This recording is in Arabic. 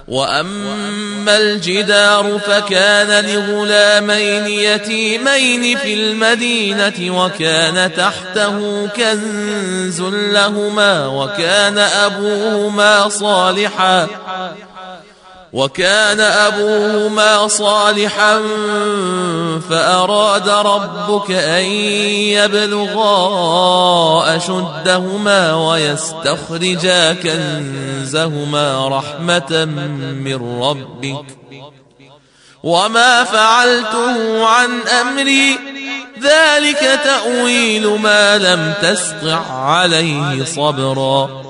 وأما الجدار فكان لغلامين يتيمين في المدينة وكان تحته كنز لهما وكان أبوهما صالحا فأراد ربك أن يبلغا أشدهما ويستخرجا كنزهما رحمة من ربك وما فعلته عن أمري ذلك تأويل ما لم تستطع عليه صبرا